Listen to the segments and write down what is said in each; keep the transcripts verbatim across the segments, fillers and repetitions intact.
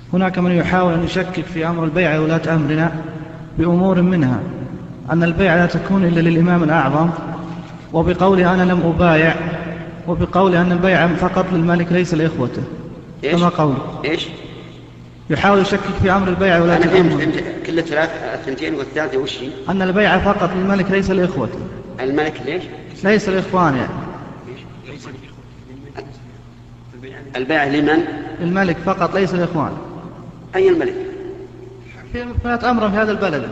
هناك من يحاول أن يشكك في أمر البيع ولاة أمرنا بأمور منها أن البيع لا تكون إلا للإمام الأعظم، وبقوله أنا لم أبايع، وبقوله أن البيع فقط للملك ليس لإخوته. كما قول إيش؟ يحاول يشكك في أمر البيع ولاة أنا الأمر. فهمت كل الثلاث الثنتين والثالثة وش هي؟ أن البيع فقط للملك ليس لإخوته. الملك ليش؟ ليس الإخوان يعني. البيع لمن؟ الملك فقط ليس الإخوان. أي الملك؟ في ولاة أمر في هذا البلد.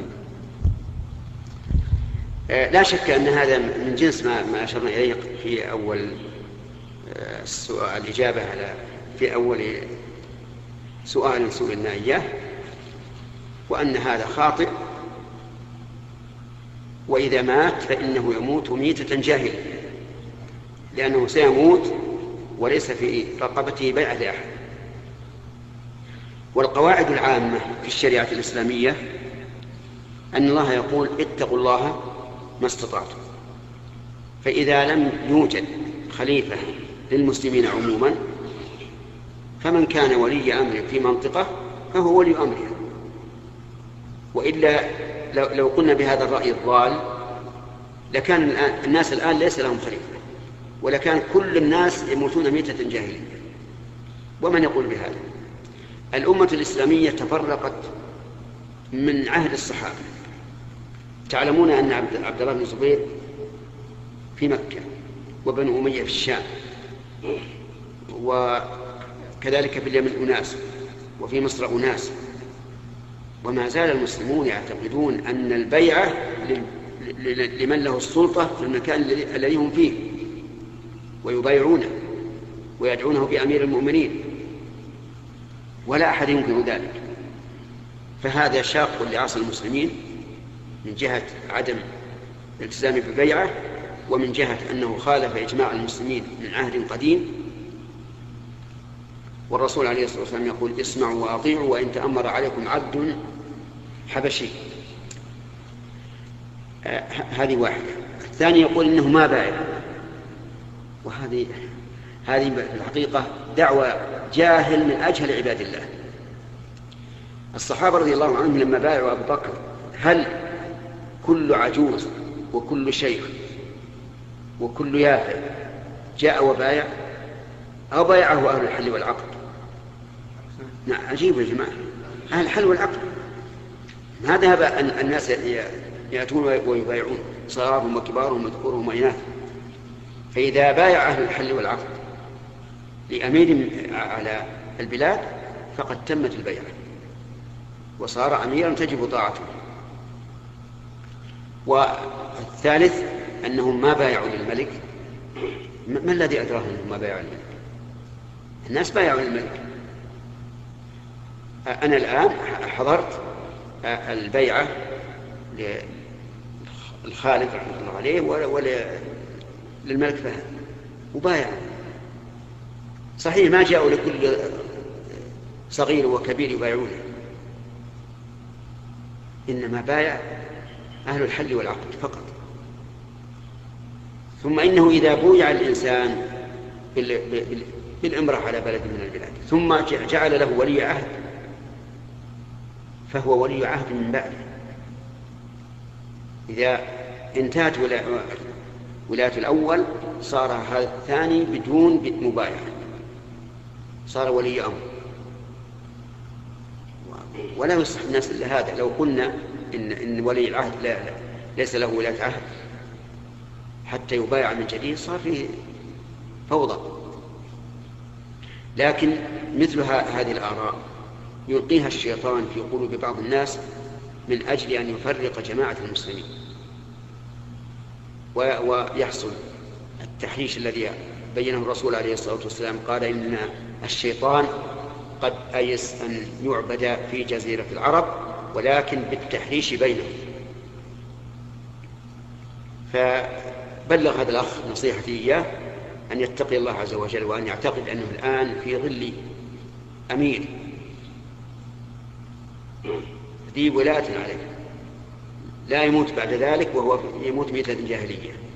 لا شك أن هذا من جنس ما ما أشرنا إليه في أول السؤال الإجابة على في أول سؤال سئلنا إياه، وأن هذا خاطئ، وإذا مات فإنه يموت ميتة جاهلة، لأنه سيموت وليس في رقبته بيعة لأحد. والقواعد العامة في الشريعة الإسلامية أن الله يقول اتقوا الله ما استطعتم، فإذا لم يوجد خليفة للمسلمين عموما فمن كان ولي أمر في منطقة فهو ولي أمرها. وإلا لو قلنا بهذا الرأي الضال لكان الناس الآن ليس لهم خليفة، ولكان كل الناس يموتون ميتة جاهلية. ومن يقول بهذا؟ الأمة الإسلامية تفرقت من عهد الصحابة. تعلمون أن عبد الله بن الزبير في مكة، وبن أمية في الشام، وكذلك في اليمن أناس، وفي مصر أناس، وما زال المسلمون يعتقدون أن البيعة لمن له السلطة في المكان الذي هم فيه، ويبايعونه ويدعونه بأمير المؤمنين، ولا أحد يمكن ذلك. فهذا شاق لعصر المسلمين من جهة عدم الالتزام بالبيعة، ومن جهة أنه خالف إجماع المسلمين من عهد قديم. والرسول عليه الصلاة والسلام يقول اسمعوا وأطيعوا وإن تأمر عليكم عبد حبشي. آه هذه واحدة. الثاني يقول إنه ما بايع، وهذه هذه في الحقيقة دعوة جاهل من أجهل عباد الله. الصحابة رضي الله عنهم لما بايعوا أبو بكر، هل كل عجوز وكل شيخ وكل يافع جاء وبايع، أو بايعه أهل الحل والعقد؟ نعم، عجيب يا جماعة، أهل الحل والعقد ما ذهب الناس يأتون ويبايعون صغارهم وكبارهم وذكورهم وإناثهم. فإذا بايع أهل الحل والعقد لأمير على البلاد فقد تمت البيعة وصار أميرا تجب طاعته. والثالث أنهم ما بايعوا للملك. ما الذي أدراهم أنهم ما بايعوا للملك؟ الناس بايعوا للملك. أنا الآن حضرت البيعة للخالد رحمه الله عليه وللملك فهد وبايعوا. صحيح ما جاءوا لكل صغير وكبير يبايعونه، إنما بايع أهل الحل والعقد فقط. ثم إنه إذا بويع الإنسان بالإمرة على بلد من البلاد ثم جعل له ولي عهد فهو ولي عهد من بعده. إذا انتهت ولاية الأول صار هذا الثاني بدون مبايعة، صار ولي أمر. ولا يصح الناس إلا هذا. لو قلنا إن, إن ولي العهد لا لا ليس له ولاية عهد حتى يبايع من جديد صار فيه فوضى. لكن مثل هذه الآراء يلقيها الشيطان في قلوب بعض الناس من أجل أن يفرق جماعة المسلمين، ويحصل التحريش الذي بينه الرسول عليه الصلاة والسلام. قال إن الشيطان قد أيس أن يعبد في جزيرة العرب ولكن بالتحريش بينهم. فبلغ هذا الأخ نصيحتي إياه أن يتقي الله عز وجل، وأن يعتقد أنه الآن في ظل أمير ذي ولاية عليه، لا يموت بعد ذلك وهو يموت ميتة جاهلية.